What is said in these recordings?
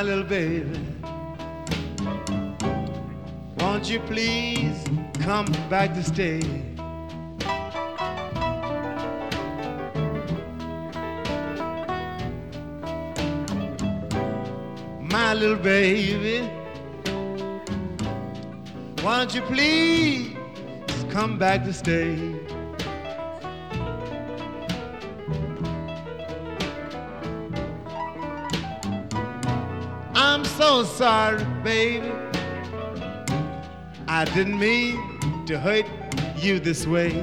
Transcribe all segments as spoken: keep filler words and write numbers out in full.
My little baby, won't you please come back to stay? My little baby, won't you please come back to stay? I'm so sorry, baby, I didn't mean to hurt you this way.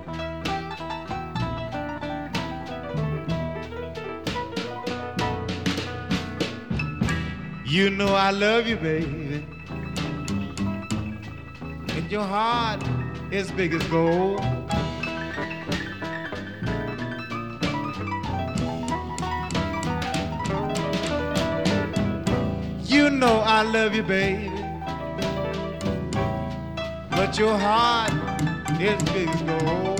You know I love you, baby, and your heart is big as gold. You know I love you, baby, but your heart is big as gold.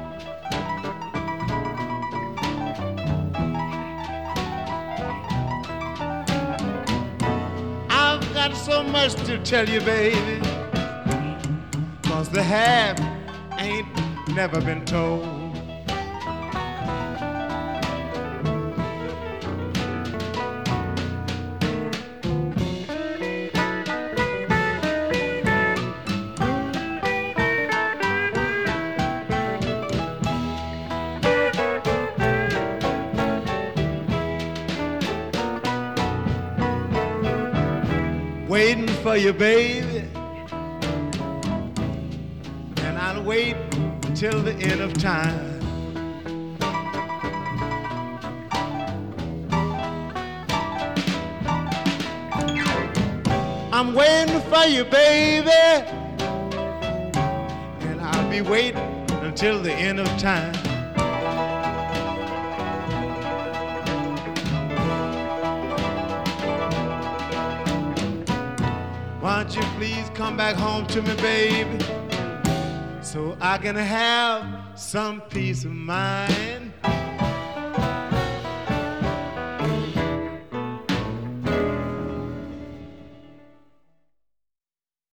I've got so much to tell you, baby, 'cause the half ain't never been told. Waiting for you, baby, and I'll wait till the end of time. I'm waiting for you, baby, and I'll be waiting until the end of time. Won't you please come back home to me, baby, so I can have some peace of mind?